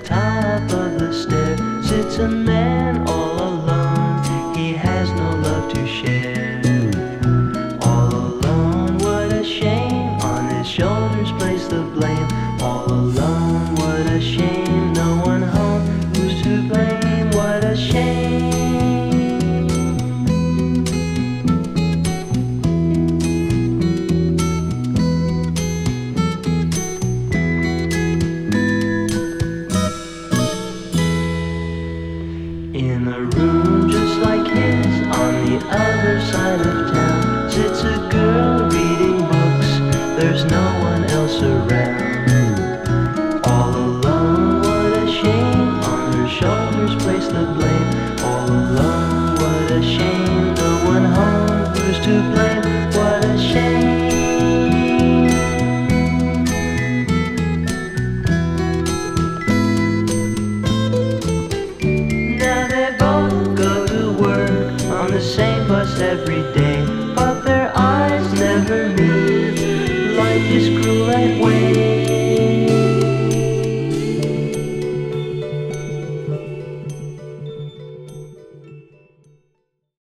top of the stair sits a man all alone. He has no love to share. All alone, what a shame. On his shoulders placed the blame. All alone, what a shame. No one home, who's to blame? What a shame. In a room just like his, on the other side of town, sits a girl reading books. There's no one else around. All alone, what a shame. On her shoulders placed the blame. All alone, what a shame. No one home, who's to blame? What a shame. The same bus every day, but their eyes never meet. Life is cruel and